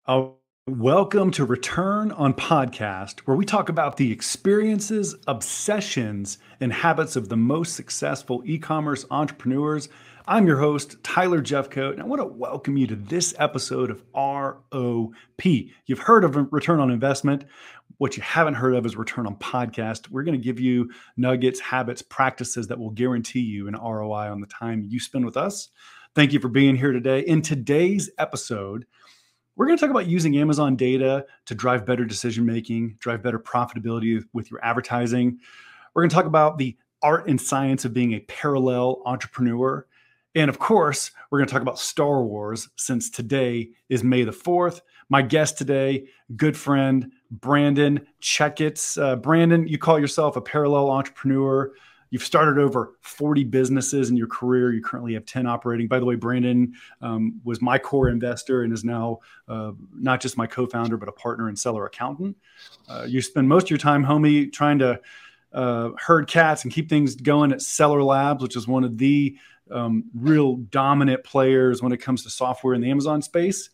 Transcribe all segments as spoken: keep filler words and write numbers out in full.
Uh, Welcome to Return on Podcast, where we talk about the experiences, obsessions, and habits of the most successful e commerce entrepreneurs. I'm your host, Tyler Jeffcoat, and I want to welcome you to this episode of R O P. You've heard of Return on Investment. What you haven't heard of is Return on Podcast. We're going to give you nuggets, habits, practices that will guarantee you an R O I on the time you spend with us. Thank you for being here today. In today's episode, we're going to talk about using Amazon data to drive better decision making, drive better profitability with your advertising. We're going to talk about the art and science of being a parallel entrepreneur. And of course, we're going to talk about Star Wars since today is May the fourth. My guest today, good friend, Brandon Checketts. Uh, Brandon, you call yourself a parallel entrepreneur. You've started over forty businesses in your career. You currently have ten operating. By the way, Brandon um, was my core investor and is now uh, not just my co-founder, but a partner and seller accountant. Uh, you spend most of your time, homie, trying to uh, herd cats and keep things going at Seller Labs, which is one of the um, real dominant players when it comes to software in the Amazon space.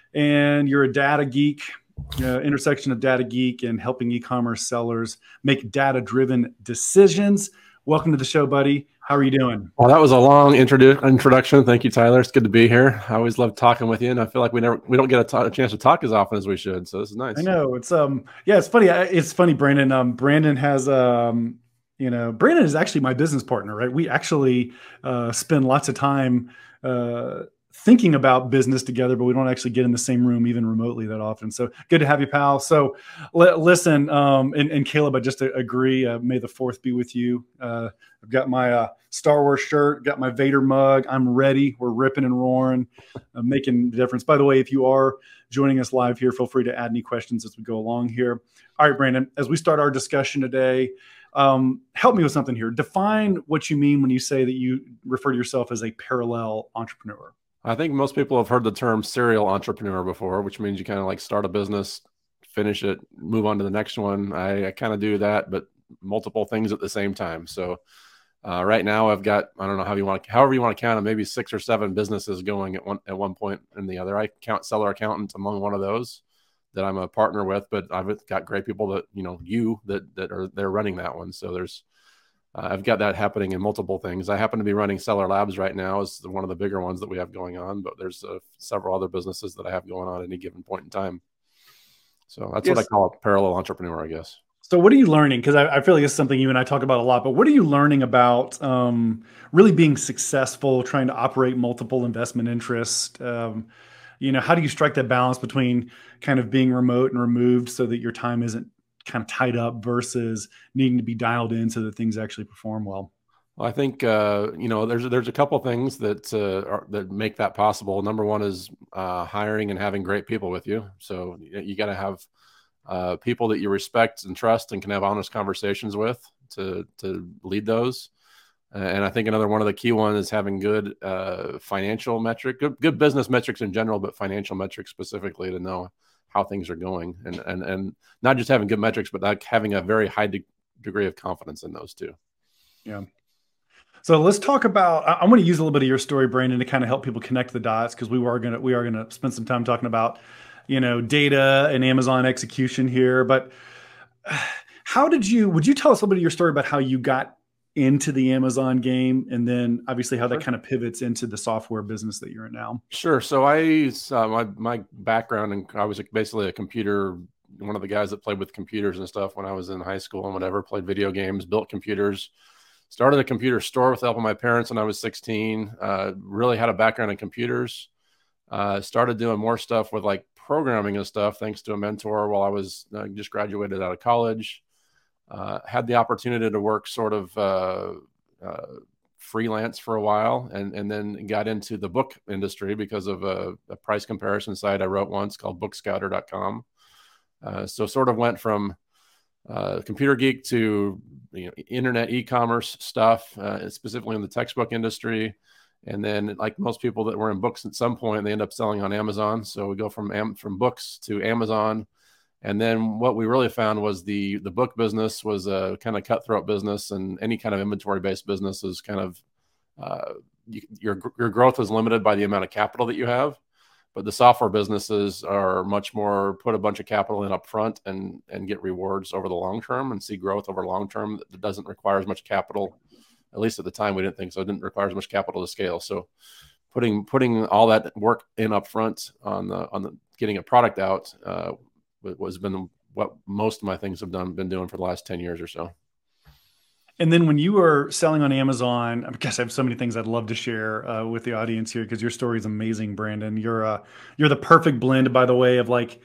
And you're a data geek. Uh, intersection of data geek and helping e-commerce sellers make data-driven decisions. Welcome to the show, buddy. How are you doing? Well, that was a long introdu- introduction. Thank you, Tyler. It's good to be here. I always love talking with you, and I feel like we never we don't get a, t- a chance to talk as often as we should. So this is nice. I know it's um yeah, it's funny. It's funny, Brandon. Um, Brandon has um you know Brandon is actually my business partner, right? We actually uh, spend lots of time uh, thinking about business together, but we don't actually get in the same room even remotely that often. So good to have you, pal. So l- listen, um, and, and Caleb, I just agree. Uh, may the fourth be with you. Uh, I've got my uh, Star Wars shirt, got my Vader mug. I'm ready. We're ripping and roaring, uh, making the difference. By the way, if you are joining us live here, feel free to add any questions as we go along here. All right, Brandon, as we start our discussion today, um, help me with something here. Define what you mean when you say that you refer to yourself as a parallel entrepreneur. I think most people have heard the term serial entrepreneur before, which means you kind of like start a business, finish it, move on to the next one. I, I kind of do that, but multiple things at the same time. So uh, right now I've got, I don't know how you want to, however you want to count them, maybe six or seven businesses going at one, at one point and the other. I count seller accountant among one of those that I'm a partner with, but I've got great people that, you know, you that, that are, they're running that one. So there's, Uh, I've got that happening in multiple things. I happen to be running Seller Labs right now as one of the bigger ones that we have going on, but there's uh, several other businesses that I have going on at any given point in time. So that's yes. what I call a parallel entrepreneur, I guess. So what are you learning? Because I, I feel like it's something you and I talk about a lot, but what are you learning about um, really being successful, trying to operate multiple investment interests? Um, you know, how do you strike that balance between kind of being remote and removed so that your time isn't kind of tied up versus needing to be dialed in so that things actually perform well? Well, I think uh, you know there's there's a couple things that uh, are, that make that possible. Number one is uh, hiring and having great people with you. So you, you got to have uh, people that you respect and trust and can have honest conversations with to to lead those. And I think another one of the key ones is having good uh, financial metric, good, good business metrics in general, but financial metrics specifically to know how things are going, and and and not just having good metrics, but like having a very high de- degree of confidence in those too. Yeah. So let's talk about. I, I want to use a little bit of your story, Brandon, to kind of help people connect the dots, because we are gonna we are gonna spend some time talking about, you know, data and Amazon execution here. But how did you? Would you tell us a little bit of your story about how you got into the Amazon game, and then obviously how that kind of pivots into the software business that you're in now? Sure. So I, uh, my, my background, and I was basically a computer, one of the guys that played with computers and stuff when I was in high school and whatever, played video games, built computers, started a computer store with the help of my parents when I was sixteen, uh, really had a background in computers, uh, started doing more stuff with like programming and stuff, thanks to a mentor while I was uh, just graduated out of college. Uh, had the opportunity to work sort of uh, uh, freelance for a while, and, and then got into the book industry because of a, a price comparison site I wrote once called book scouter dot com. Uh, so sort of went from uh, computer geek to you know, internet e-commerce stuff, uh, specifically in the textbook industry. And then like most people that were in books at some point, they end up selling on Amazon. So we go from, Am- from books to Amazon. And then what we really found was the the book business was a kind of cutthroat business, and any kind of inventory based business is kind of uh, you, your your growth is limited by the amount of capital that you have. But the software businesses are much more put a bunch of capital in up front and, and get rewards over the long term and see growth over long term. That doesn't require as much capital. At least at the time, we didn't think so. It didn't require as much capital to scale. So putting putting all that work in up front on the on the getting a product out uh, was been what most of my things have done been doing for the last ten years or so. And then when you were selling on Amazon, I guess I have so many things I'd love to share uh, with the audience here because your story is amazing, Brandon. You're uh, you're the perfect blend, by the way, of like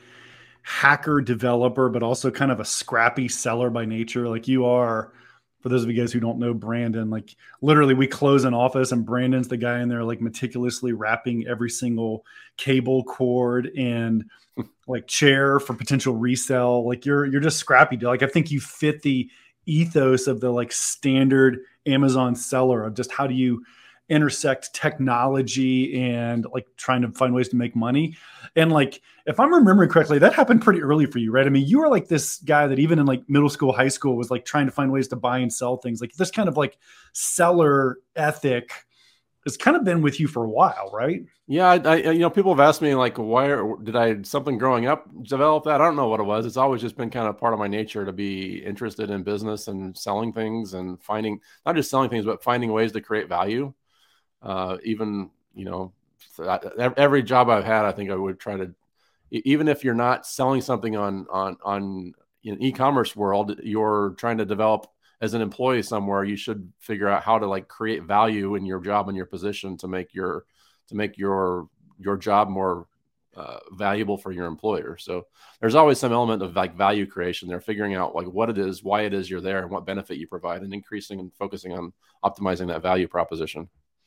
hacker developer, but also kind of a scrappy seller by nature. Like you are, for those of you guys who don't know Brandon, like literally we close an office and Brandon's the guy in there like meticulously wrapping every single cable, cord, and like chair for potential resell. Like you're you're just scrappy. Like I think you fit the ethos of the like standard Amazon seller of just how do you intersect technology and like trying to find ways to make money. And like, if I'm remembering correctly, that happened pretty early for you, right? I mean, you were like this guy that even in like middle school, high school was like trying to find ways to buy and sell things. Like this kind of like seller ethic has kind of been with you for a while, right? Yeah, I, I you know, people have asked me like, why are, did I something growing up develop that? I don't know what it was. It's always just been kind of part of my nature to be interested in business and selling things and finding not just selling things, but finding ways to create value. Uh, even you know, every job I've had, I think I would try to, even if you're not selling something on on on in e-commerce world, you're trying to develop as an employee somewhere. You should figure out how to like create value in your job and your position to make your to make your your job more uh, valuable for your employer. So there's always some element of like value creation. They're figuring out like what it is, why it is you're there, and what benefit you provide, and increasing and focusing on optimizing that value proposition.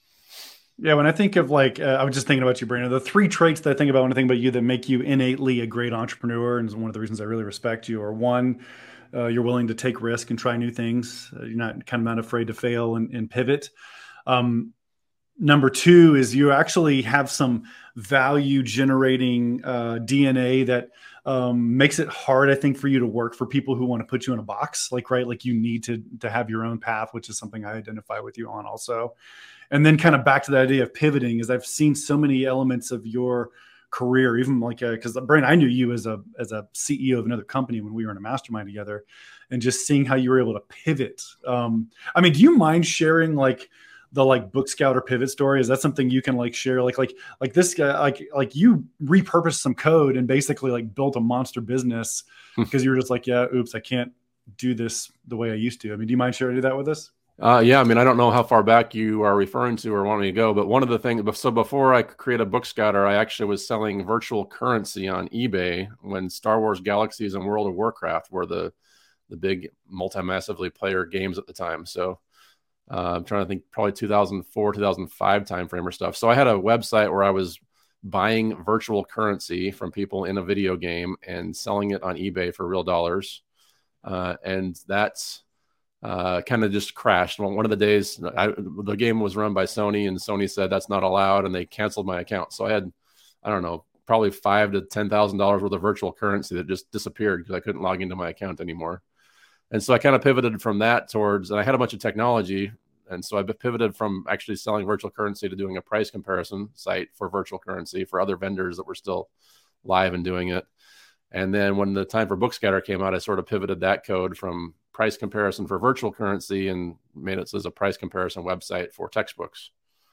Yeah, when I think of like, uh, I was just thinking about you, Brandon, the three traits that I think about when I think about you that make you innately a great entrepreneur, and one of the reasons I really respect you, are one, uh, you're willing to take risk and try new things. Uh, you're not kind of not afraid to fail and, and pivot. Um, number two is you actually have some value generating uh, D N A that um, makes it hard, I think, for you to work for people who want to put you in a box. Like, right, like you need to to have your own path, which is something I identify with you on also. And then kind of back to the idea of pivoting, is I've seen so many elements of your career, even like, because Brandon, I knew you as a as a C E O of another company when we were in a mastermind together, and just seeing how you were able to pivot. Um, I mean, do you mind sharing like the like Book Scout or pivot story? Is that something you can like share? Like like like this guy, like like you repurposed some code and basically like built a monster business because you were just like, yeah, oops, I can't do this the way I used to. I mean, do you mind sharing that with us? Uh, yeah, I mean, I don't know how far back you are referring to or wanting to go, but one of the things, so before I could create a Book Scouter, I actually was selling virtual currency on eBay when Star Wars Galaxies and World of Warcraft were the the big multi-massively player games at the time. So uh, I'm trying to think, probably two thousand four, two thousand five timeframe or stuff. So I had a website where I was buying virtual currency from people in a video game and selling it on eBay for real dollars. Uh, and that's Uh, kind of just crashed. Well, one of the days, I, the game was run by Sony, and Sony said that's not allowed, and they canceled my account. So I had, I don't know, probably five to ten thousand dollars worth of virtual currency that just disappeared because I couldn't log into my account anymore. And so I kind of pivoted from that towards, and I had a bunch of technology, and so I pivoted from actually selling virtual currency to doing a price comparison site for virtual currency for other vendors that were still live and doing it. And then when the time for Book Scatter came out, I sort of pivoted that code from price comparison for virtual currency and made it as a price comparison website for textbooks.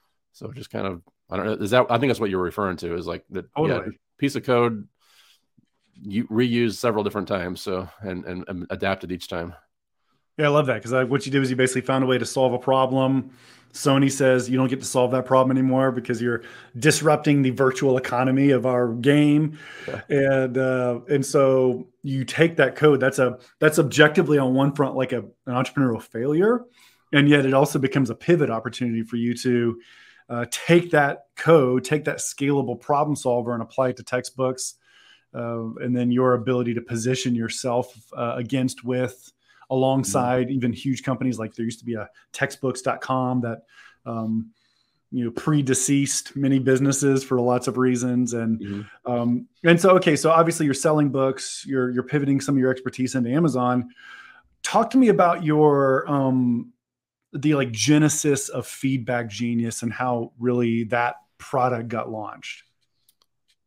So just kind of, I don't know, is that, I think that's what you're referring to, is like the totally. yeah, piece of code you reused several different times. So, and, and, and adapted each time. Yeah, I love that. Cause I, what you did was you basically found a way to solve a problem. Sony says you don't get to solve that problem anymore because you're disrupting the virtual economy of our game. Yeah. And, uh, and so you take that code that's a, that's objectively on one front, like a, an entrepreneurial failure. And yet it also becomes a pivot opportunity for you to uh, take that code, take that scalable problem solver and apply it to textbooks. Uh, and then your ability to position yourself uh, against with, alongside mm-hmm. even huge companies. Like there used to be a textbooks dot com that, um, you know, pre-deceased many businesses for lots of reasons. And, mm-hmm. um, and so, okay. So obviously you're selling books, you're, you're pivoting some of your expertise into Amazon. Talk to me about your, um, the like genesis of Feedback Genius and how really that product got launched.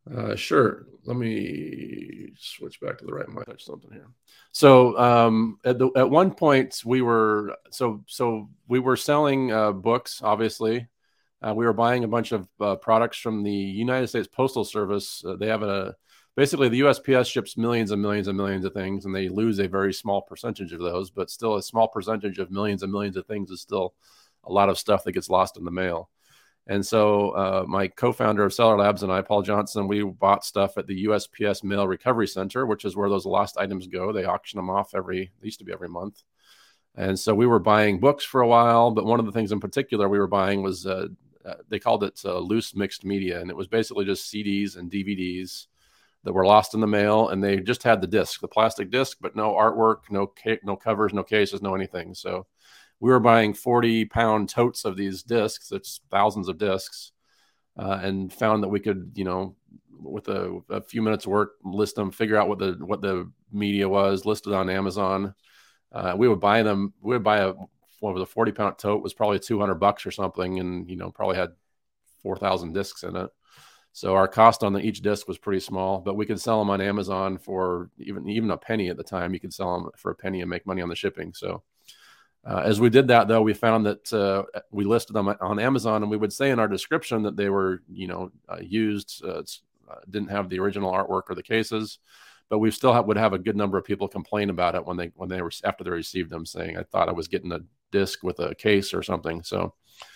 Uh, sure. Let me switch back to the right. I might touch something here. So um, at the at one point we were so so we were selling uh, books. Obviously, uh, we were buying a bunch of uh, products from the United States Postal Service. Uh, they have a basically the U S P S ships millions and millions and millions of things, and they lose a very small percentage of those. But still, a small percentage of millions and millions of things is still a lot of stuff that gets lost in the mail. And so uh, my co-founder of Seller Labs and I, Paul Johnson, we bought stuff at the U S P S Mail Recovery Center, which is where those lost items go. They auction them off every, they used to be every month. And so we were buying books for a while, but one of the things in particular we were buying was, uh, uh, they called it uh, loose mixed media. And it was basically just C Ds and D V Ds that were lost in the mail. And they just had the disc, the plastic disc, but no artwork, no, ca- no covers, no cases, no anything. So we were buying forty pound totes of these discs. It's thousands of discs, uh, and found that we could, you know, with a, a few minutes of work, list them, figure out what the, what the media was, list it on Amazon. Uh, we would buy them. We would buy a, what was a forty pound tote was probably two hundred bucks or something. And, you know, probably had four thousand discs in it. So our cost on the, each disc was pretty small, but we could sell them on Amazon for even, even a penny at the time. You could sell them for a penny and make money on the shipping. So Uh, as we did that, though, we found that uh, we listed them on Amazon, and we would say in our description that they were, you know, uh, used, uh, uh, didn't have the original artwork or the cases, but we still have, would have a good number of people complain about it when they when they were after they received them, saying, "I thought I was getting a disc with a case or something." So,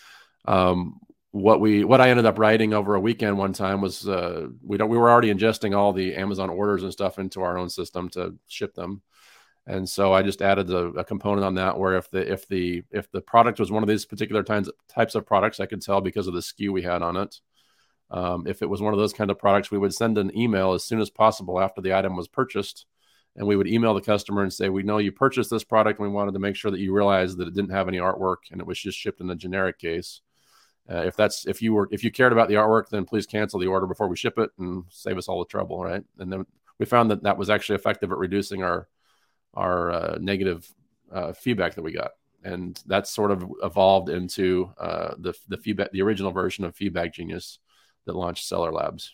um, what we what I ended up writing over a weekend one time was uh, we don't we were already ingesting all the Amazon orders and stuff into our own system to ship them. And so I just added a, a component on that where if the if the if the product was one of these particular types types of products, I could tell because of the S K U we had on it. Um, if it was one of those kind of products, we would send an email as soon as possible after the item was purchased, and we would email the customer and say, "We know you purchased this product, and we wanted to make sure that you realized that it didn't have any artwork and it was just shipped in a generic case. Uh, if that's if you were if you cared about the artwork, then please cancel the order before we ship it and save us all the trouble." Right? And then we found that that was actually effective at reducing our our uh, negative uh, feedback that we got. And that's sort of evolved into uh, the, the feedback, the original version of Feedback Genius that launched Seller Labs.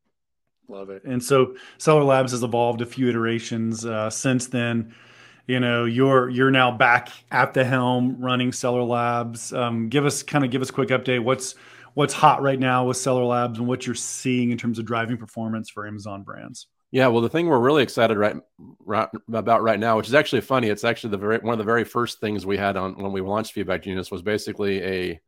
Love it. And so Seller Labs has evolved a few iterations uh, since then. You know, you're you're now back at the helm running Seller Labs. Um, give us kind of give us a quick update. What's what's hot right now with Seller Labs and what you're seeing in terms of driving performance for Amazon brands? Yeah, well, the thing we're really excited right, right about right now, which is actually funny, it's actually the very one of the very first things we had on when we launched Feedback Genius was basically a,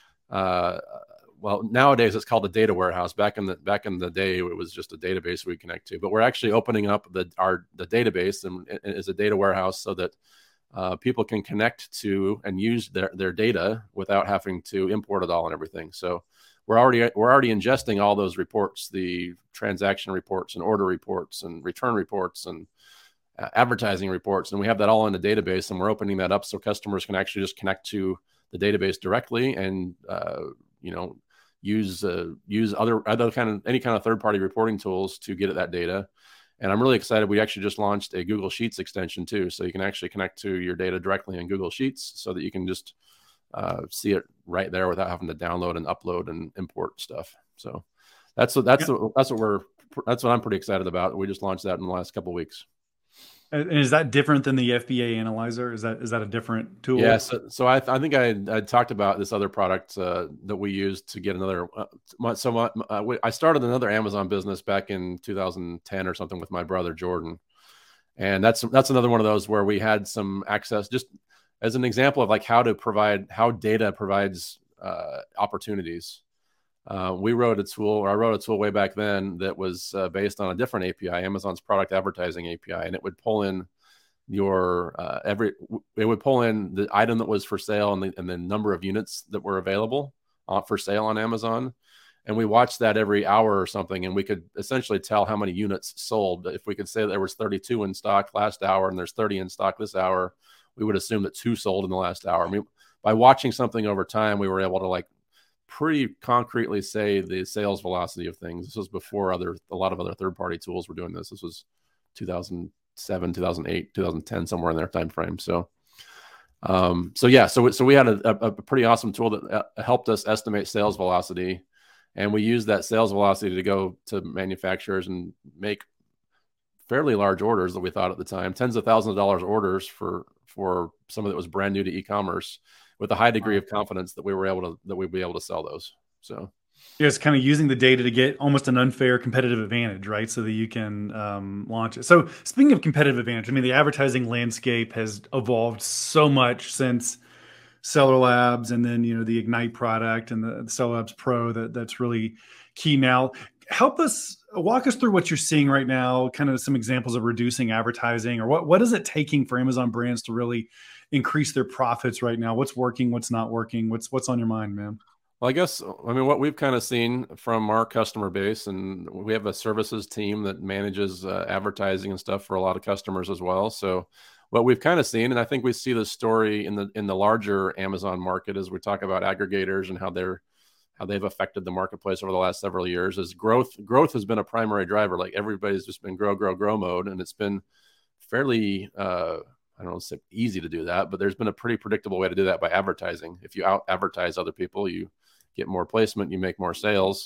uh, well, nowadays it's called a data warehouse. Back in the back in the day, it was just a database we connect to. But we're actually opening up the our the database and it is a data warehouse so that uh, people can connect to and use their their data without having to import it all and everything. So we're already we're already ingesting all those reports, the transaction reports and order reports and return reports and uh, advertising reports, and we have that all in a database, and we're opening that up so customers can actually just connect to the database directly and uh, you know use uh, use other other kind of any kind of third party reporting tools to get at that data. And I'm really excited. We actually just launched a Google Sheets extension too, so you can actually connect to your data directly in Google Sheets, so that you can just Uh, see it right there without having to download and upload and import stuff. So that's what that's yeah. what, that's what we're that's what I'm pretty excited about. We just launched that in the last couple of weeks. And is that different than the F B A Analyzer? Is that is that a different tool? Yeah. So, so I I think I I talked about this other product uh, that we used to get another. Uh, so my, uh, I started another Amazon business back in two thousand ten or something with my brother Jordan, and that's that's another one of those where we had some access just as an example of like how to provide, how data provides uh, opportunities. Uh, we wrote a tool, or I wrote a tool way back then that was uh, based on a different A P I, Amazon's product advertising A P I, and it would pull in your uh, every, it would pull in the item that was for sale and the, and the number of units that were available uh, for sale on Amazon. And we watched that every hour or something, and we could essentially tell how many units sold. If we could say that there was thirty-two in stock last hour and there's thirty in stock this hour, we would assume that two sold in the last hour. I mean, by watching something over time, we were able to like pretty concretely say the sales velocity of things. This was before other, a lot of other third-party tools were doing this. This was two thousand seven, two thousand eight, two thousand ten, somewhere in their time frame. So, um, so yeah, so so we had a, a, a pretty awesome tool that uh, helped us estimate sales velocity. And we use that sales velocity to go to manufacturers and make fairly large orders that we thought at the time, tens of thousands of dollars orders for, for something that was brand new to e-commerce, with a high degree of confidence that we were able to, that we'd be able to sell those. So yeah, it's kind of using the data to get almost an unfair competitive advantage, right? So that you can um, launch it. So speaking of competitive advantage, I mean, the advertising landscape has evolved so much since Seller Labs, and then, you know, the Ignite product and the, the Seller Labs Pro, that that's really key now. Help us, walk us through what you're seeing right now, kind of some examples of reducing advertising, or what, what is it taking for Amazon brands to really increase their profits right now? What's working, what's not working? What's, what's on your mind, man? Well, I guess, I mean, what we've kind of seen from our customer base, and we have a services team that manages uh, advertising and stuff for a lot of customers as well. So what we've kind of seen, and I think we see this story in the in the larger Amazon market as we talk about aggregators and how they're how they've affected the marketplace over the last several years, is growth. Growth has been a primary driver. Like, everybody's just been grow, grow, grow mode, and it's been fairly uh, I don't know, say easy to do that, but there's been a pretty predictable way to do that by advertising. If you out advertise other people, you get more placement, you make more sales.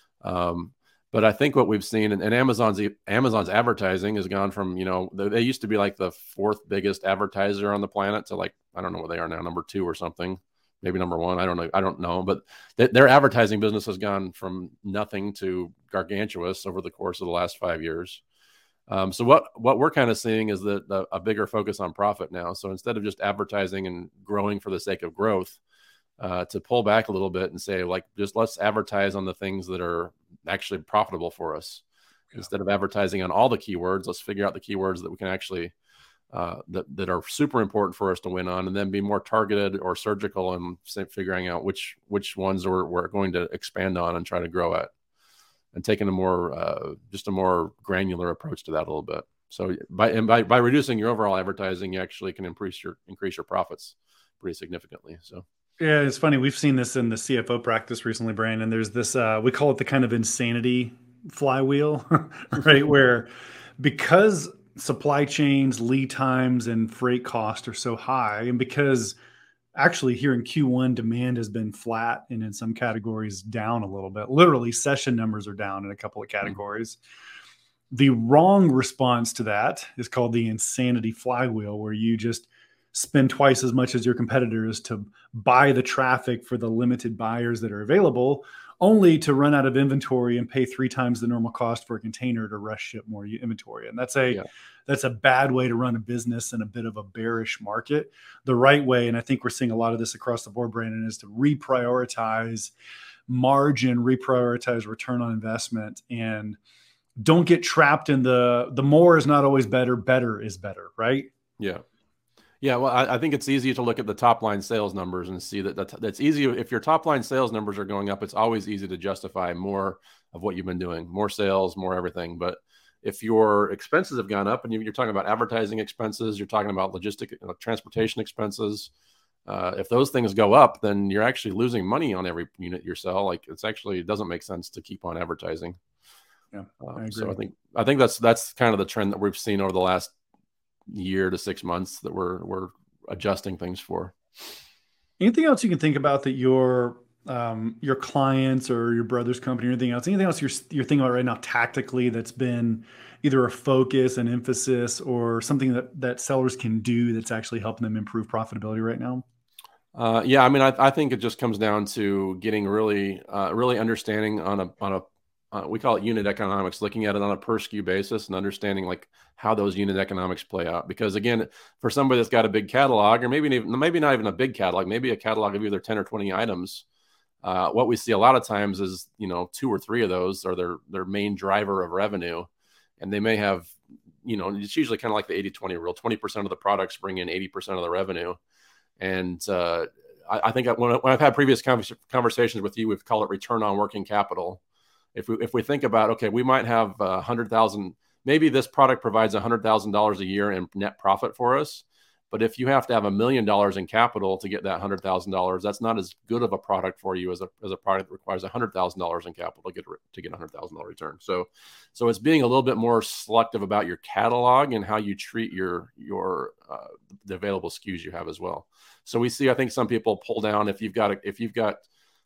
Um, But I think what we've seen, and, and Amazon's Amazon's advertising has gone from, you know, they, they used to be like the fourth biggest advertiser on the planet to, like, I don't know what they are now, number two or something, maybe number one. I don't know. I don't know. But th their advertising business has gone from nothing to gargantuous over the course of the last five years. Um, so what what we're kind of seeing is that the, a bigger focus on profit now. So instead of just advertising and growing for the sake of growth, Uh, to pull back a little bit and say, like, just let's advertise on the things that are actually profitable for us. Yeah. Instead of advertising on all the keywords, let's figure out the keywords that we can actually, uh, that, that are super important for us to win on, and then be more targeted or surgical in figuring out which, which ones we're, we're going to expand on and try to grow at, and taking a more, uh, just a more granular approach to that a little bit. So by, and by, by reducing your overall advertising, you actually can increase your, increase your profits pretty significantly. So. Yeah, it's funny. We've seen this in the C F O practice recently, Brandon. There's this, uh, we call it the kind of insanity flywheel, right? Where, because supply chains, lead times, and freight costs are so high, and because actually here in Q one, demand has been flat and in some categories down a little bit. Literally, session numbers are down in a couple of categories. Mm-hmm. The wrong response to that is called the insanity flywheel, where you just spend twice as much as your competitors to buy the traffic for the limited buyers that are available, only to run out of inventory and pay three times the normal cost for a container to rush ship more inventory. And that's a, yeah. that's a bad way to run a business in a bit of a bearish market. The right way, and I think we're seeing a lot of this across the board, Brandon, is to reprioritize margin, reprioritize return on investment, and don't get trapped in the, the more is not always better, better is better, right? Yeah. Yeah, well, I, I think it's easy to look at the top line sales numbers and see that that's, that's easy. If your top line sales numbers are going up, it's always easy to justify more of what you've been doing, more sales, more everything. But if your expenses have gone up, and you're talking about advertising expenses, you're talking about logistic, uh, transportation expenses, uh, if those things go up, then you're actually losing money on every unit you sell. Like, it's actually, it doesn't make sense to keep on advertising. Yeah, um, I so I think I think that's that's kind of the trend that we've seen over the last year to six months that we're we're adjusting things for. Anything else you can think about that your um, your clients or your brother's company or anything else, anything else you're you're thinking about right now tactically that's been either a focus, an emphasis, or something that that sellers can do that's actually helping them improve profitability right now? Uh, yeah, I mean, I, I think it just comes down to getting really uh, really understanding on a on a Uh, we call it unit economics, looking at it on a per S K U basis and understanding, like, how those unit economics play out. Because again, for somebody that's got a big catalog, or maybe even, maybe not even a big catalog, maybe a catalog of either ten or twenty items, uh, what we see a lot of times is, you know, two or three of those are their, their main driver of revenue. And they may have, you know, it's usually kind of like the eighty twenty rule. twenty percent of the products bring in eighty percent of the revenue. And uh, I, I think when, when I've had previous conversations with you, we've called it return on working capital. If we, if we think about, okay, we might have a hundred thousand, maybe this product provides a hundred thousand dollars a year in net profit for us. But if you have to have a million dollars in capital to get that hundred thousand dollars, that's not as good of a product for you as a, as a product that requires a hundred thousand dollars in capital to get, to get a hundred thousand dollar return. So, so it's being a little bit more selective about your catalog and how you treat your, your, uh, the available S K Us you have as well. So we see, I think some people pull down if you've got, a, if you've got,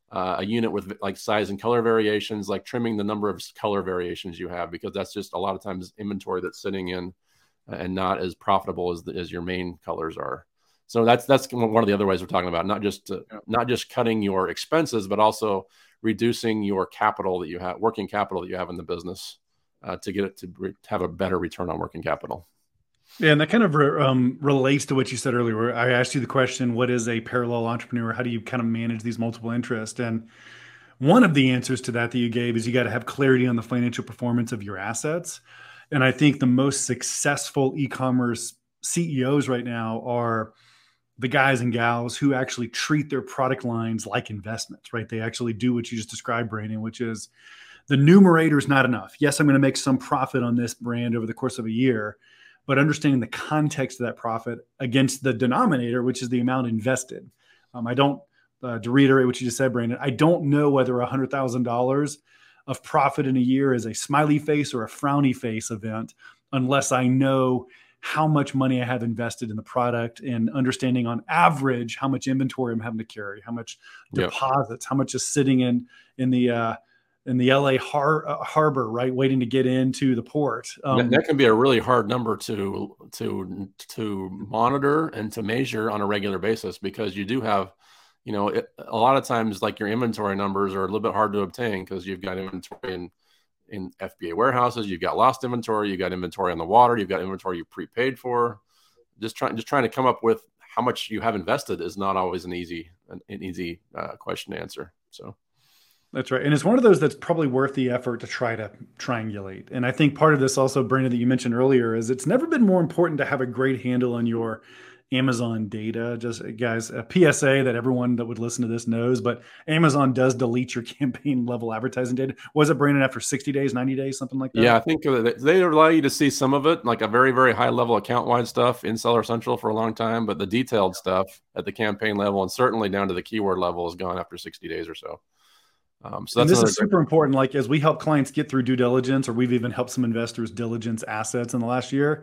uh, a unit with like size and color variations, like trimming the number of color variations you have, because that's just a lot of times inventory that's sitting in and not as profitable as, the, as your main colors are. So that's that's one of the other ways we're talking about, not just uh, not just cutting your expenses, but also reducing your capital that you have, working capital that you have in the business, uh, to get it to re- have a better return on working capital. Yeah, and that kind of re- um, relates to what you said earlier, where I asked you the question, what is a parallel entrepreneur? How do you kind of manage these multiple interests? And one of the answers to that that you gave is you got to have clarity on the financial performance of your assets. And I think the most successful e-commerce C E Os right now are the guys and gals who actually treat their product lines like investments, right? They actually do what you just described, Brandon, which is the numerator is not enough. Yes, I'm going to make some profit on this brand over the course of a year, but understanding the context of that profit against the denominator, which is the amount invested. Um, I don't, uh, to reiterate what you just said, Brandon, I don't know whether one hundred thousand dollars of profit in a year is a smiley face or a frowny face event unless I know how much money I have invested in the product and understanding on average how much inventory I'm having to carry, how much Yep. deposits, how much is sitting in in the uh, in the L A har- uh, harbor, right, waiting to get into the port. Um, that, that can be a really hard number to to to monitor and to measure on a regular basis, because you do have, you know, it, a lot of times like your inventory numbers are a little bit hard to obtain because you've got inventory in in F B A warehouses, you've got lost inventory, you've got inventory on the water, you've got inventory you prepaid for. Just trying, just trying to come up with how much you have invested is not always an easy, an, an easy uh, question to answer. So that's right. And it's one of those that's probably worth the effort to try to triangulate. And I think part of this also, Brandon, that you mentioned earlier, is it's never been more important to have a great handle on your Amazon data. Just guys, a P S A that everyone that would listen to this knows, but Amazon does delete your campaign level advertising data. Was it, Brandon, after sixty days, ninety days, something like that? Yeah, I think they allow you to see some of it, like a very, very high level account wide stuff in Seller Central for a long time, but the detailed stuff at the campaign level and certainly down to the keyword level is gone after sixty days or so. Um, so that's and this is super great. important. Like as we help clients get through due diligence, or we've even helped some investors diligence assets in the last year.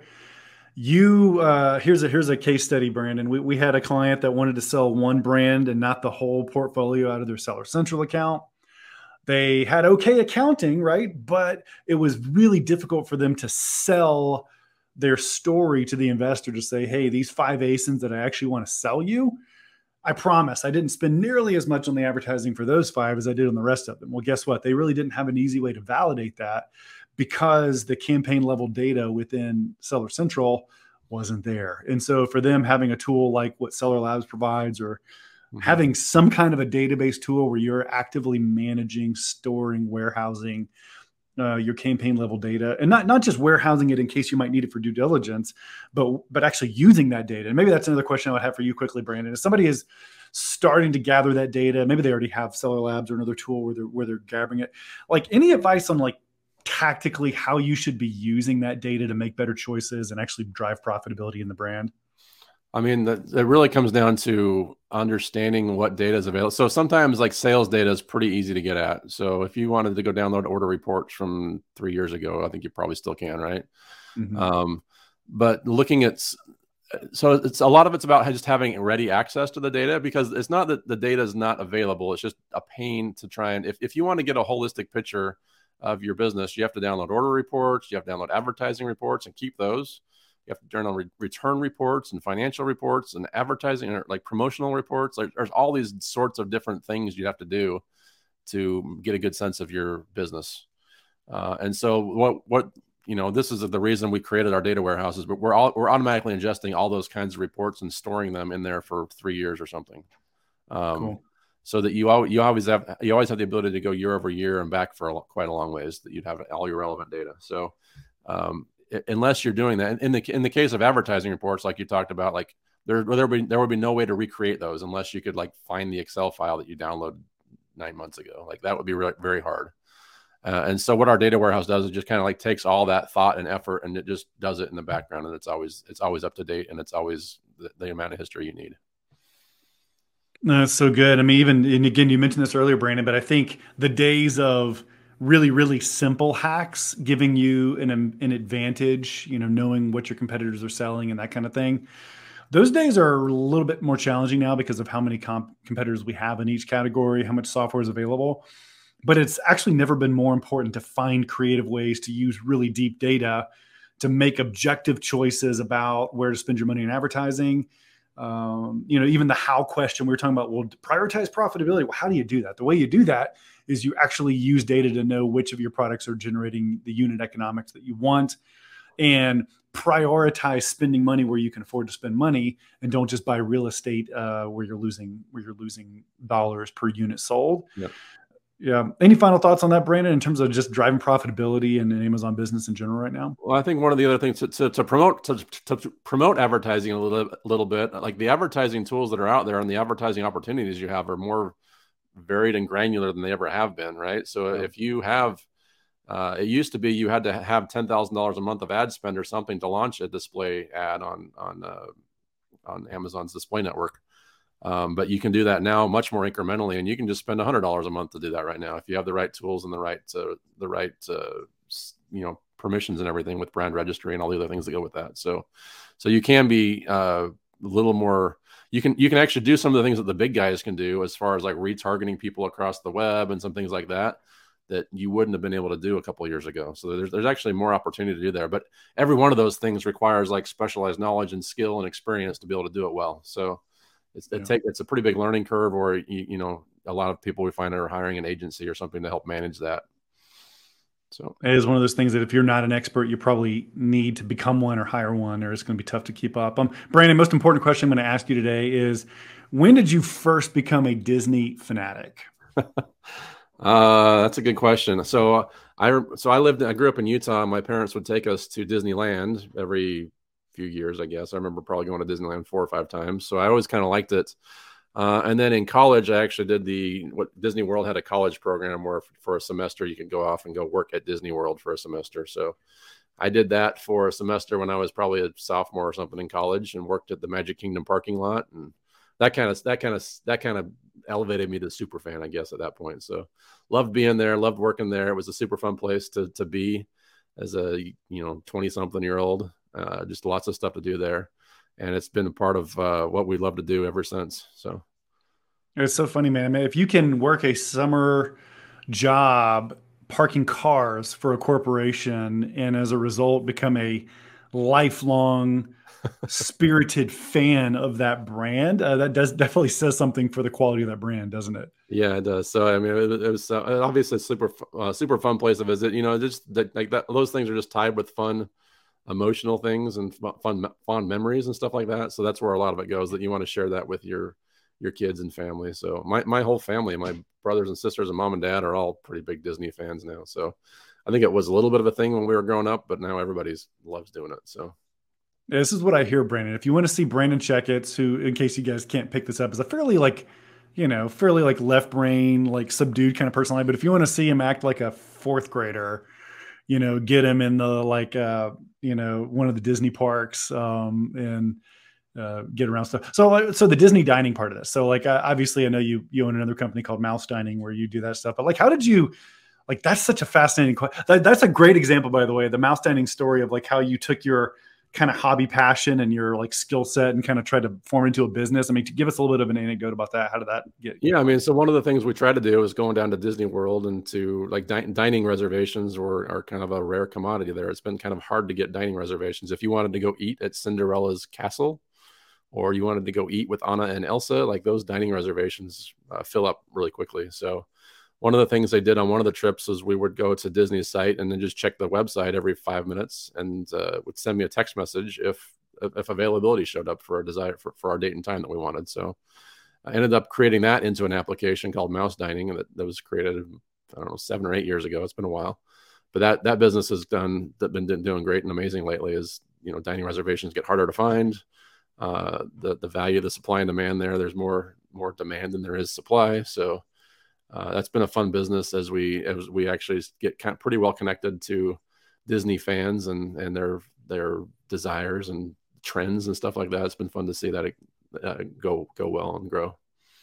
You uh, here's a here's a case study, Brandon. We we had a client that wanted to sell one brand and not the whole portfolio out of their Seller Central account. They had okay accounting, right? But it was really difficult for them to sell their story to the investor to say, hey, these five A S I Ns that I actually want to sell you, I promise I didn't spend nearly as much on the advertising for those five as I did on the rest of them. Well, guess what? They really didn't have an easy way to validate that because the campaign level data within Seller Central wasn't there. And so for them, having a tool like what Seller Labs provides, or mm-hmm. having some kind of a database tool where you're actively managing, storing, warehousing uh, your campaign level data, and not, not just warehousing it in case you might need it for due diligence, but, but actually using that data. And maybe that's another question I would have for you quickly, Brandon. If somebody is starting to gather that data, maybe they already have Seller Labs or another tool where they're, where they're gathering it. Like any advice on like tactically how you should be using that data to make better choices and actually drive profitability in the brand? I mean, that, that really comes down to understanding what data is available. So sometimes like sales data is pretty easy to get at. So if you wanted to go download order reports from three years ago, I think you probably still can, right? Mm-hmm. Um, but looking at, so it's a lot of it's about just having ready access to the data, because it's not that the data is not available. It's just a pain to try and, if, if you want to get a holistic picture of your business, you have to download order reports, you have to download advertising reports and keep those. You have to turn on re- return reports and financial reports and advertising, or like promotional reports. Like, there's all these sorts of different things you have to do to get a good sense of your business. Uh, and so what, what, you know, this is the reason we created our data warehouses, but we're all, we're automatically ingesting all those kinds of reports and storing them in there for three years or something. Um, cool. So that you always, you always have, you always have the ability to go year over year and back for a, quite a long ways, that you'd have all your relevant data. So, um, unless you're doing that, in the in the case of advertising reports, like you talked about, like there there would be there would be no way to recreate those unless you could like find the Excel file that you downloaded nine months ago. Like that would be really, very hard. Uh, and so what our data warehouse does is just kind of like takes all that thought and effort and it just does it in the background, and it's always it's always up to date, and it's always the, the amount of history you need. No, that's so good. I mean, even, and again, you mentioned this earlier, Brandon, but I think the days of really, really simple hacks giving you an, an advantage, you know, knowing what your competitors are selling and that kind of thing, Those days are a little bit more challenging now because of how many comp- competitors we have in each category, how much software is available. But it's actually never been more important to find creative ways to use really deep data to make objective choices about where to spend your money in advertising. Um, you know, even the how question we were talking about, well, prioritize profitability. Well, how do you do that? The way you do that is you actually use data to know which of your products are generating the unit economics that you want, and prioritize spending money where you can afford to spend money, and don't just buy real estate uh, where you're losing where you're losing dollars per unit sold. Yep. Yeah. Any final thoughts on that, Brandon, in terms of just driving profitability in Amazon business in general right now? Well, I think one of the other things to, to, to promote to, to promote advertising a little, a little bit, like the advertising tools that are out there and the advertising opportunities you have are more varied and granular than they ever have been, right? So yeah. if you have, uh, it used to be you had to have ten thousand dollars a month of ad spend or something to launch a display ad on on uh, on Amazon's display network. Um, but you can do that now much more incrementally, and you can just spend one hundred dollars a month to do that right now if you have the right tools and the right uh, the right uh, you know permissions and everything with brand registry and all the other things that go with that. So so you can be uh, a little more. You can you can actually do some of the things that the big guys can do as far as like retargeting people across the web and some things like that that you wouldn't have been able to do a couple of years ago. So there's there's actually more opportunity to do there. But every one of those things requires like specialized knowledge and skill and experience to be able to do it well. So It's it Yeah. take, it's a pretty big learning curve, or you, you know, a lot of people we find are hiring an agency or something to help manage that. So it is one of those things that if you're not an expert, you probably need to become one or hire one, or it's going to be tough to keep up. Um, Brandon, most important question I'm going to ask you today is, when did you first become a Disney fanatic? uh, that's a good question. So I so I lived I grew up in Utah. My parents would take us to Disneyland every few years, I guess. I remember probably going to Disneyland four or five times. So I always kind of liked it. Uh, and then in college, I actually did the, what Disney World had a college program where for a semester, you could go off and go work at Disney World for a semester. So I did that for a semester when I was probably a sophomore or something in college, and worked at the Magic Kingdom parking lot. And that kind of, that kind of, that kind of elevated me to super fan, I guess, at that point. So loved being there, loved working there. It was a super fun place to, to be as a, you know, twenty something year old. Uh, just lots of stuff to do there. And it's been a part of uh, what we love to do ever since. So It's so funny, man. I mean, if you can work a summer job parking cars for a corporation, and as a result become a lifelong spirited fan of that brand, uh, that does definitely says something for the quality of that brand, doesn't it? yeah, it does. So I mean, it, it was uh, obviously a super, uh, super fun place to visit. You know, just that, like that, those things are just tied with fun, emotional things and fun, fond memories and stuff like that. So that's where a lot of it goes, that you want to share that with your, your kids and family. So my, my whole family, my brothers and sisters and mom and dad are all pretty big Disney fans now. So I think it was a little bit of a thing when we were growing up, but now everybody's loves doing it. So This is what I hear, Brandon. If you want to see Brandon Checketts, who, in case you guys can't pick this up, is a fairly like, you know, fairly like left brain, like subdued kind of personality. But if you want to see him act like a fourth grader, you know, get him in the like, uh, you know, one of the Disney parks, um, and uh, get around stuff. So, so the Disney dining part of this. So, like, uh, obviously, I know you you own another company called Mouse Dining where you do that stuff. But like, how did you? Like, that's such a fascinating question. That, that's a great example, by the way, the Mouse Dining story of like how you took your kind of hobby passion and your like skill set and kind of tried to form into a business. I mean, to give us a little bit of an anecdote about that. How did that get? Yeah, I mean, so one of the things we try to do is going down to Disney World, and to like di- dining reservations or are kind of a rare commodity there. It's been kind of hard to get dining reservations. If you wanted to go eat at Cinderella's castle, or you wanted to go eat with Anna and Elsa, like those dining reservations uh, fill up really quickly. So one of the things they did on one of the trips was we would go to Disney's site and then just check the website every five minutes, and uh, would send me a text message if if availability showed up for a desire for, for our date and time that we wanted. So I ended up creating that into an application called Mouse Dining, and that, that was created, I don't know, seven or eight years ago. It's been a while, but that that business has done that been doing great and amazing lately. Is, you know, dining reservations get harder to find. Uh, the the value of the supply and demand there. There's more more demand than there is supply. So uh, that's been a fun business as we as we actually get kind of pretty well connected to Disney fans and and their their desires and trends and stuff like that. It's been fun to see that it, uh, go go well and grow.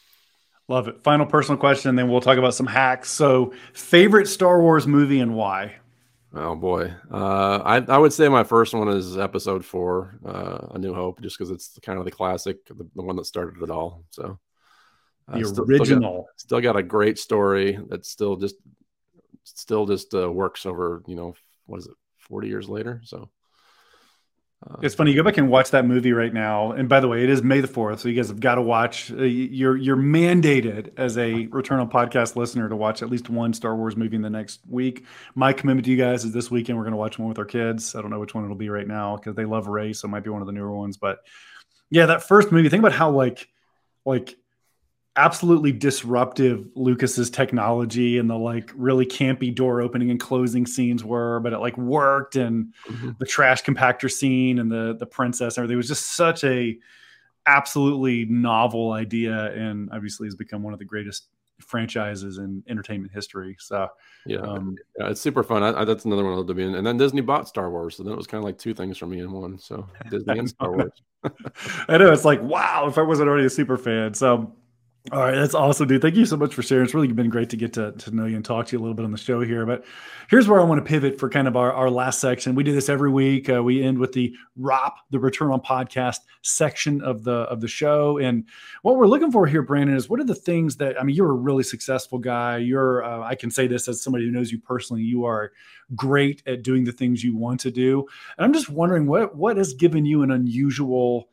Love it. Final personal question, and then we'll talk about some hacks. So, favorite Star Wars movie and why? Oh boy. Uh, I, I would say my first one is episode four, uh, A New Hope, just because it's kind of the classic, the, the one that started it all. So The uh, still, still got, original. still got a great story that still just, still just uh, works over, you know, what is it, forty years later? So Uh, it's funny. You go back and watch that movie right now. And by the way, it is May the fourth. So you guys have got to watch. Uh, you're you're mandated as a Return on Podcast listener to watch at least one Star Wars movie in the next week. My commitment to you guys is this weekend we're going to watch one with our kids. I don't know which one it'll be right now because they love Rey, so it might be one of the newer ones. But yeah, that first movie. Think about how like like absolutely disruptive Lucas's technology and the like really campy door opening and closing scenes were, but it like worked, and mm-hmm. the trash compactor scene and the the princess and everything was just such a absolutely novel idea, and obviously has become one of the greatest franchises in entertainment history. So yeah, um, yeah it's super fun. I, I, that's another one I'll be in. And then Disney bought Star Wars, so then it was kind of like two things for me in one. So Disney and Star Wars. I know, it's like, wow, if I wasn't already a super fan. So all right, that's awesome, dude. Thank you so much for sharing. It's really been great to get to, to know you and talk to you a little bit on the show here. But here's where I want to pivot for kind of our, our last section. We do this every week. Uh, we end with the R O P, the Return on Podcast section of the of the show. And what we're looking for here, Brandon, is what are the things that, I mean, you're a really successful guy. You're, uh, I can say this as somebody who knows you personally, you are great at doing the things you want to do. And I'm just wondering what what has given you an unusual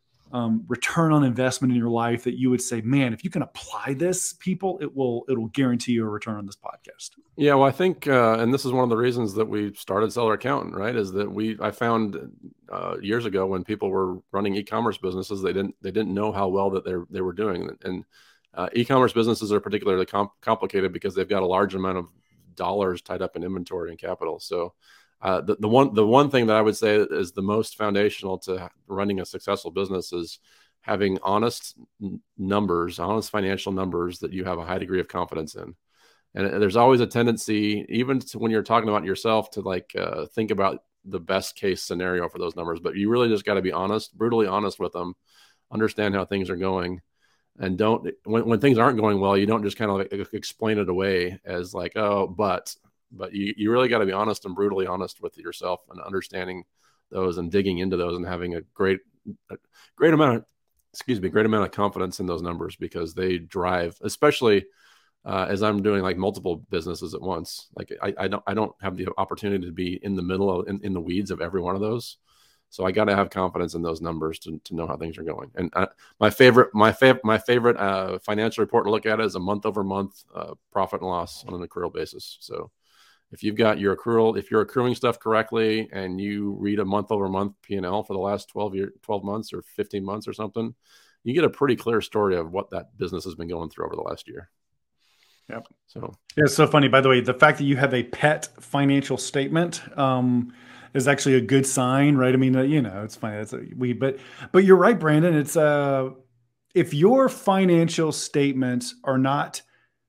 Um, return on investment in your life that you would say, man, if you can apply this, people, it will it'll guarantee you a return on this podcast? Yeah, well, I think, uh, and this is one of the reasons that we started Seller Accountant, right? Is that we I found uh, years ago when people were running e-commerce businesses, they didn't they didn't know how well that they they were doing, and uh, e-commerce businesses are particularly com- complicated because they've got a large amount of dollars tied up in inventory and capital. So. Uh, the, the one the one thing that I would say is the most foundational to running a successful business is having honest n- numbers, honest financial numbers that you have a high degree of confidence in. And there's always a tendency, even to when you're talking about yourself, to like uh, think about the best case scenario for those numbers. But you really just got to be honest, brutally honest with them, understand how things are going, and don't when when things aren't going well, you don't just kind of like explain it away as like, oh, but. But you, you really got to be honest and brutally honest with yourself and understanding those and digging into those and having a great, a great amount of, excuse me, great amount of confidence in those numbers, because they drive, especially uh, as I'm doing like multiple businesses at once. Like I, I don't, I don't have the opportunity to be in the middle of, in, in the weeds of every one of those. So I got to have confidence in those numbers to, to know how things are going. And uh, my favorite, my favorite, my favorite uh, financial report to look at is a month over month uh, profit and loss on an accrual basis. So if you've got your accrual, if you're accruing stuff correctly and you read a month over month P and L for the last twelve year, twelve months or fifteen months or something, you get a pretty clear story of what that business has been going through over the last year. Yep. So yeah, it's so funny. By the way, the fact that you have a pet financial statement um, is actually a good sign, right? I mean, uh, you know, it's funny. It's a, we, but, but you're right, Brandon. It's uh, if your financial statements are not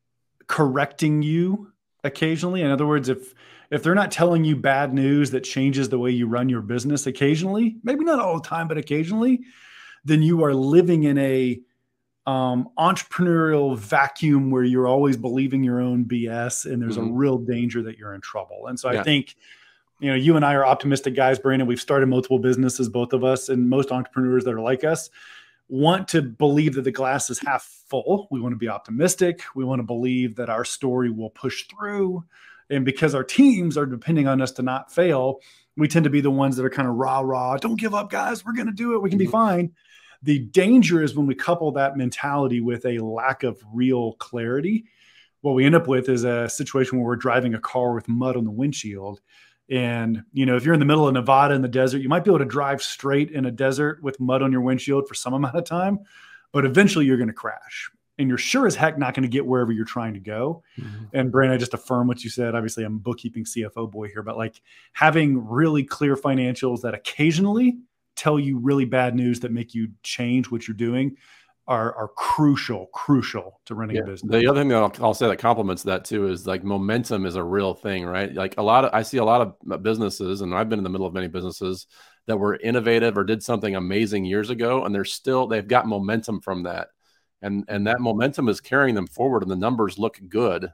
correcting you occasionally, in other words, if if they're not telling you bad news that changes the way you run your business occasionally, maybe not all the time, but occasionally, then you are living in a um, entrepreneurial vacuum where you're always believing your own B S, and there's mm-hmm. a real danger that you're in trouble. And so yeah. I think, you know, you and I are optimistic guys, Brandon. We've started multiple businesses, both of us, and most entrepreneurs that are like us want to believe that the glass is half full. We want to be optimistic. We want to believe that our story will push through. And because our teams are depending on us to not fail, we tend to be the ones that are kind of rah, rah, don't give up, guys. We're going to do it. We can be fine. The danger is when we couple that mentality with a lack of real clarity. What we end up with is a situation where we're driving a car with mud on the windshield. And, you know, if you're in the middle of Nevada in the desert, you might be able to drive straight in a desert with mud on your windshield for some amount of time, but eventually you're going to crash. And you're sure as heck not going to get wherever you're trying to go. Mm-hmm. And Brandon, I just affirm what you said. Obviously, I'm a bookkeeping C F O boy here, but like having really clear financials that occasionally tell you really bad news that make you change what you're doing are are crucial, crucial to running yeah. a business. The other thing that I'll, I'll say that complements that too is like momentum is a real thing, right? Like a lot of, I see a lot of businesses, and I've been in the middle of many businesses that were innovative or did something amazing years ago, and they're still, they've got momentum from that. And, and that momentum is carrying them forward and the numbers look good,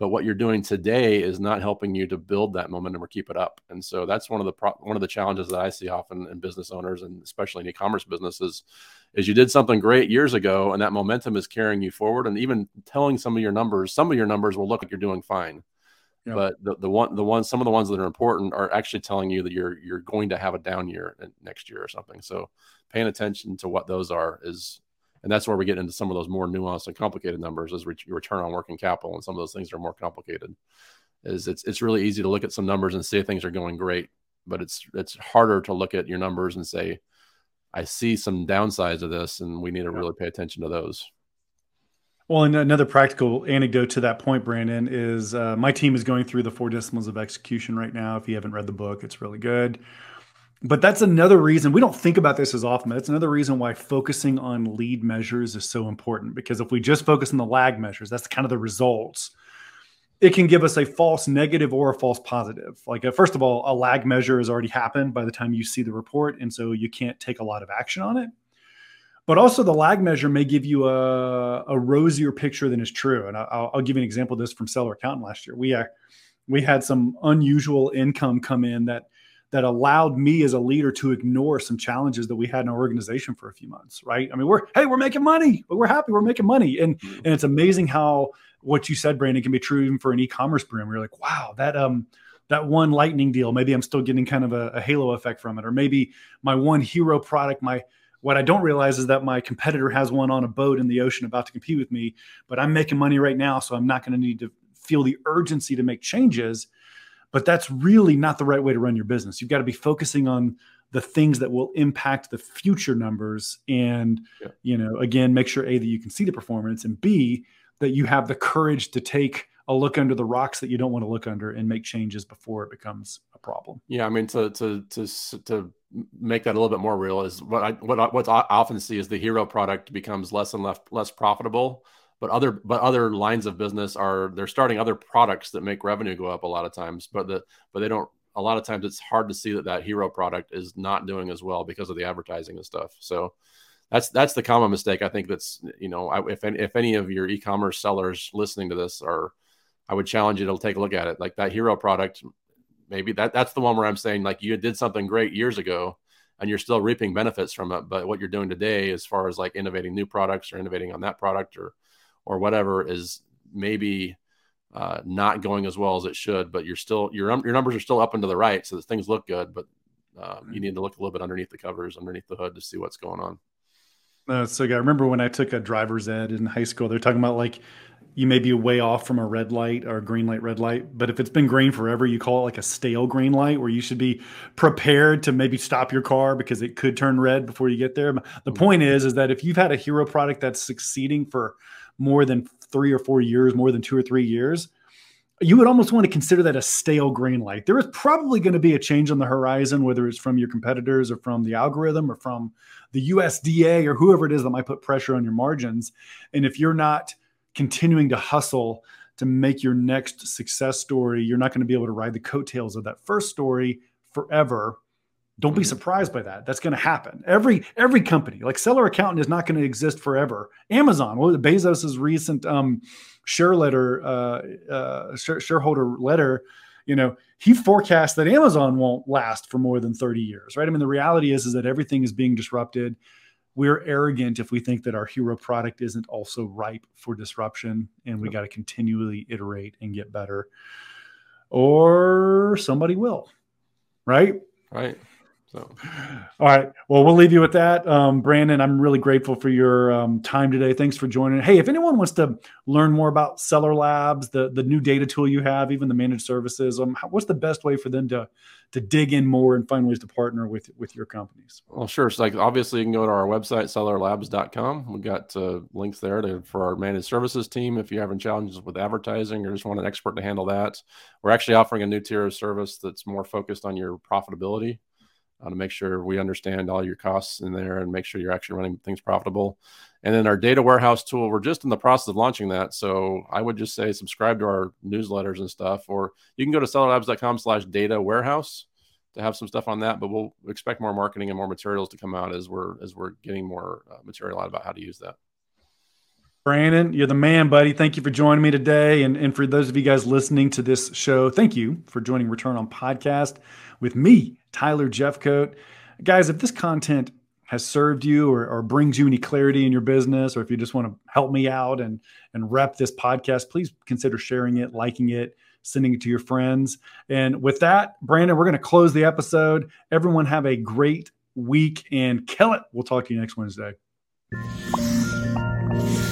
but what you're doing today is not helping you to build that momentum or keep it up. And so that's one of the pro- one of the challenges that I see often in business owners, and especially in e-commerce businesses, is you did something great years ago, and that momentum is carrying you forward. And even telling some of your numbers, some of your numbers will look like you're doing fine. Yep. But the, the one, the ones, some of the ones that are important are actually telling you that you're, you're going to have a down year next year or something. So paying attention to what those are is, and that's where we get into some of those more nuanced and complicated numbers, is your return on working capital. And some of those things are more complicated. Is it's, it's really easy to look at some numbers and say things are going great, but it's, it's harder to look at your numbers and say, I see some downsides of this, and we need to really pay attention to those. Well, and another practical anecdote to that point, Brandon, is uh, my team is going through the Four Disciplines of Execution right now. If you haven't read the book, it's really good. But that's another reason, we don't think about this as often, but that's another reason why focusing on lead measures is so important. Because if we just focus on the lag measures, that's kind of the results, it can give us a false negative or a false positive. Like, uh, first of all, a lag measure has already happened by the time you see the report, and so you can't take a lot of action on it. But also the lag measure may give you a, a rosier picture than is true. And I'll, I'll give you an example of this from Seller Accountant last year. We, uh, we had some unusual income come in that, that allowed me as a leader to ignore some challenges that we had in our organization for a few months, right? I mean, we're, hey, we're making money. We're happy. We're making money. And, and it's amazing how what you said, Brandon, can be true even for an e-commerce brand. We're like, wow, that, um, that one lightning deal, maybe I'm still getting kind of a, a halo effect from it. Or maybe my one hero product, my, what I don't realize is that my competitor has one on a boat in the ocean about to compete with me, but I'm making money right now. So I'm not going to need to feel the urgency to make changes. But that's really not the right way to run your business. You've got to be focusing on the things that will impact the future numbers. And, yeah. you know, again, make sure A, that you can see the performance, and B, that you have the courage to take a look under the rocks that you don't want to look under and make changes before it becomes a problem. Yeah. I mean, to, to, to, to make that a little bit more real is what I, what I, what I often see is the hero product becomes less and less, less profitable, but other, but other lines of business are, they're starting other products that make revenue go up a lot of times, but the, but they don't, a lot of times it's hard to see that that hero product is not doing as well because of the advertising and stuff. So that's, that's the common mistake. I think that's, you know, I, if, if any of your e-commerce sellers listening to this are, I would challenge you to take a look at it. Like that hero product, maybe that that's the one where I'm saying, like, you did something great years ago and you're still reaping benefits from it. But what you're doing today, as far as like innovating new products or innovating on that product or, or whatever, is maybe uh, not going as well as it should, but you're still, your, your numbers are still up and to the right. So that things look good, but um, you need to look a little bit underneath the covers, underneath the hood to see what's going on. Uh, so I remember when I took a driver's ed in high school, they're talking about like, you may be way off from a red light or a green light, red light, but if it's been green forever, you call it like a stale green light, where you should be prepared to maybe stop your car because it could turn red before you get there. The point is, is that if you've had a hero product that's succeeding for more than three or four years, more than two or three years, you would almost want to consider that a stale green light. There is probably going to be a change on the horizon, whether it's from your competitors or from the algorithm or from the U S D A or whoever it is that might put pressure on your margins. And if you're not continuing to hustle to make your next success story, you're not going to be able to ride the coattails of that first story forever. Don't be surprised by that. That's going to happen. Every every company, like Seller Accountant, is not going to exist forever. Amazon, well, Bezos's recent um, share letter, uh, uh, share, shareholder letter, you know, he forecasts that Amazon won't last for more than thirty years, right? I mean, the reality is, is that everything is being disrupted. We're arrogant if we think that our hero product isn't also ripe for disruption, and we got to continually iterate and get better, or somebody will, right? Right. So, all right. Well, we'll leave you with that. Um, Brandon, I'm really grateful for your um, time today. Thanks for joining. Hey, if anyone wants to learn more about Seller Labs, the, the new data tool you have, even the managed services, um, how, what's the best way for them to, to dig in more and find ways to partner with, with your companies? Well, sure. So like, obviously you can go to our website, seller labs dot com. We've got uh, links there to, for our managed services team. If you're having challenges with advertising or just want an expert to handle that, we're actually offering a new tier of service that's more focused on your profitability. Uh, to make sure we understand all your costs in there and make sure you're actually running things profitable. And then our data warehouse tool, we're just in the process of launching that. So I would just say subscribe to our newsletters and stuff, or you can go to seller labs dot com slash data warehouse to have some stuff on that. But we'll expect more marketing and more materials to come out as we're, as we're getting more uh, material out about how to use that. Brandon, you're the man, buddy. Thank you for joining me today. And, and for those of you guys listening to this show, thank you for joining Return On Podcast with me, Tyler Jeffcoat. Guys, if this content has served you or, or brings you any clarity in your business, or if you just want to help me out and, and rep this podcast, please consider sharing it, liking it, sending it to your friends. And with that, Brandon, we're going to close the episode. Everyone have a great week and kill it. We'll talk to you next Wednesday.